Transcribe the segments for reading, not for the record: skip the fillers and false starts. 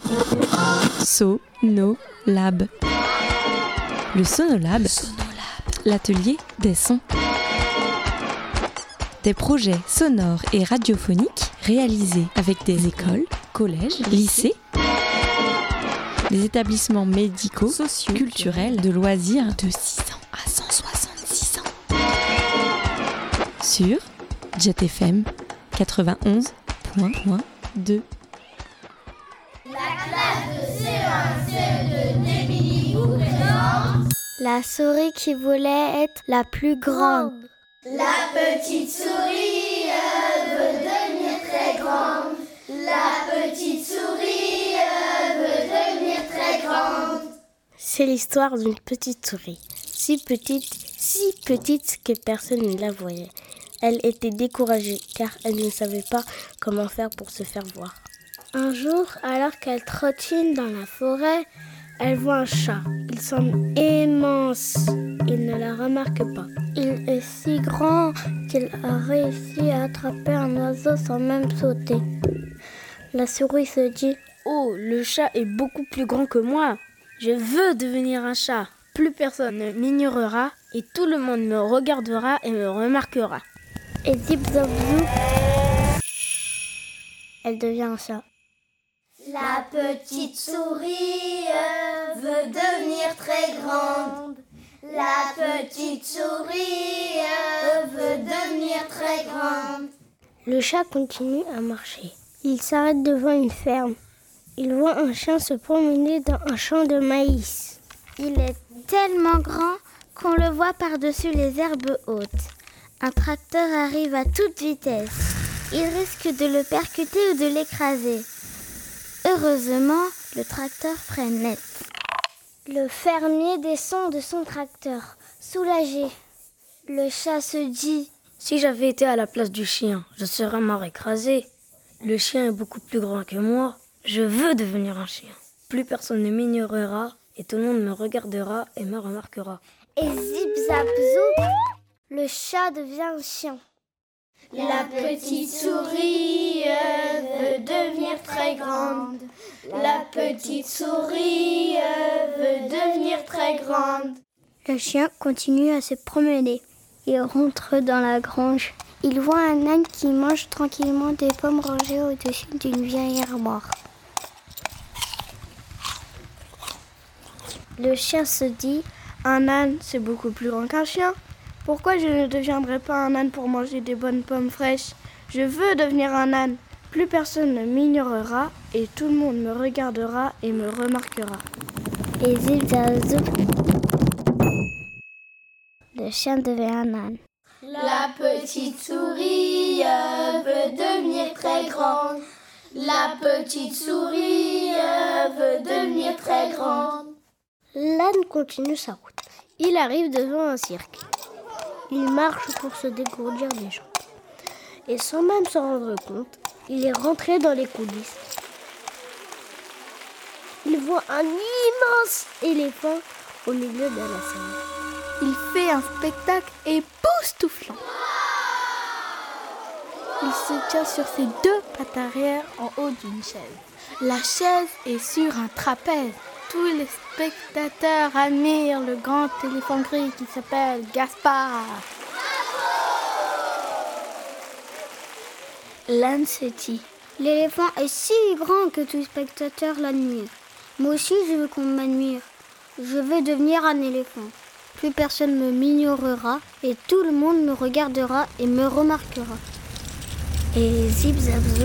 Sonolab. Le Sonolab, l'atelier des sons. Des projets sonores et radiophoniques réalisés avec des écoles, collèges, lycées, des établissements médicaux, sociaux, culturels, de loisirs de 6 ans à 166 ans. Sur Jet FM 91.2. La classe de CE1, CE2 d'Émilie vous présente La souris qui voulait être la plus grande. La petite souris veut devenir très grande. La petite souris veut devenir très grande. C'est l'histoire d'une petite souris, si petite que personne ne la voyait. Elle était découragée car elle ne savait pas comment faire pour se faire voir. Un jour, alors qu'elle trottine dans la forêt, elle voit un chat. Il semble immense. Il ne la remarque pas. Il est si grand qu'il a réussi à attraper un oiseau sans même sauter. La souris se dit « Oh, le chat est beaucoup plus grand que moi. Je veux devenir un chat. Plus personne ne m'ignorera et tout le monde me regardera et me remarquera. » Et zip zap zou, elle devient un chat. La petite souris veut devenir très grande. La petite souris veut devenir très grande. Le chat continue à marcher. Il s'arrête devant une ferme. Il voit un chien se promener dans un champ de maïs. Il est tellement grand qu'on le voit par-dessus les herbes hautes. Un tracteur arrive à toute vitesse. Il risque de le percuter ou de l'écraser. Heureusement, le tracteur freine net. Le fermier descend de son tracteur, soulagé. Le chat se dit « Si j'avais été à la place du chien, je serais mort écrasé. Le chien est beaucoup plus grand que moi. Je veux devenir un chien. Plus personne ne m'ignorera et tout le monde me regardera et me remarquera. » Et zip zap zou, le chat devient un chien. La petite souris veut devenir très grande. La petite souris veut devenir très grande. Le chien continue à se promener. Il rentre dans la grange. Il voit un âne qui mange tranquillement des pommes rangées au-dessus d'une vieille armoire. Le chien se dit « Un âne, c'est beaucoup plus grand qu'un chien. Pourquoi je ne deviendrai pas un âne pour manger des bonnes pommes fraîches ? Je veux devenir un âne. Plus personne ne m'ignorera et tout le monde me regardera et me remarquera. » Et zip zap zou, le chien devient un âne. La petite souris veut devenir très grande. La petite souris veut devenir très grande. L'âne continue sa route. Il arrive devant un cirque. Il marche pour se dégourdir des jambes. Et sans même s'en rendre compte, il est rentré dans les coulisses. Il voit un immense éléphant au milieu de la scène. Il fait un spectacle époustouflant. Il se tient sur ses 2 pattes arrière en haut d'une chaise. La chaise est sur un trapèze. Tous les spectateurs admirent le grand éléphant gris qui s'appelle Gaspard. L'âne se dit « L'éléphant est si grand que tout spectateur l'admire. Moi aussi, je veux qu'on m'admire. Je veux devenir un éléphant. Plus personne ne m'ignorera et tout le monde me regardera et me remarquera. » Et zip zap zou,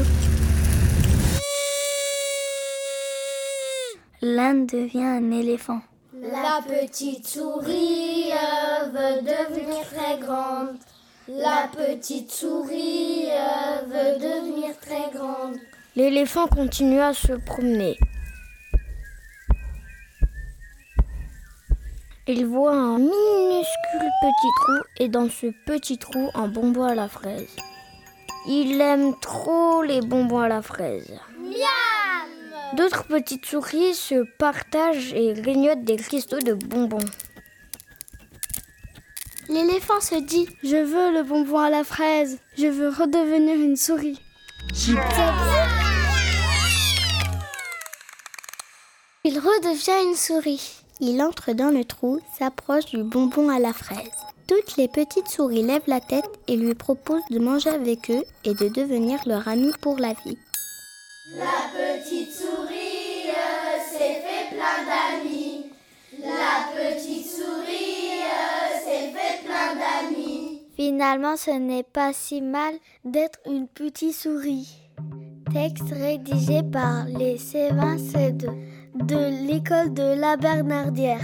l'âne devient un éléphant. La petite souris veut devenir très grande. La petite souris veut devenir très grande. L'éléphant continue à se promener. Il voit un minuscule petit trou et dans ce petit trou, un bonbon à la fraise. Il aime trop les bonbons à la fraise. Miam! D'autres petites souris se partagent et grignotent des cristaux de bonbons. L'éléphant se dit « Je veux le bonbon à la fraise, je veux redevenir une souris. » Il redevient une souris. Il entre dans le trou, s'approche du bonbon à la fraise. Toutes les petites souris lèvent la tête et lui proposent de manger avec eux et de devenir leur ami pour la vie. La petite souris s'est fait plein d'amis. La petite souris s'est fait plein d'amis. Finalement, ce n'est pas si mal d'être une petite souris. Texte rédigé par les C20 C2 de l'école de la Bernardière.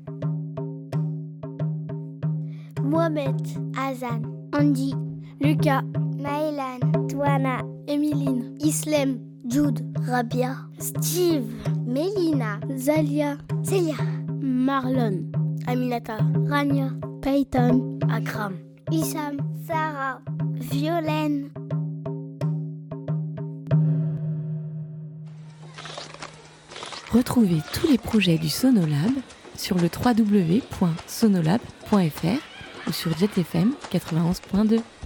Mohamed, Hazan, Andy, Lucas, Maëlan, Touana, Emeline, Islem, Jude, Rabia, Steve, Mélina, Zalia, Célia, Marlon, Aminata, Rania, Peyton, Akram, Issam, Sarah, Violaine. Retrouvez tous les projets du Sonolab sur le www.sonolab.fr ou sur JetFM 91.2.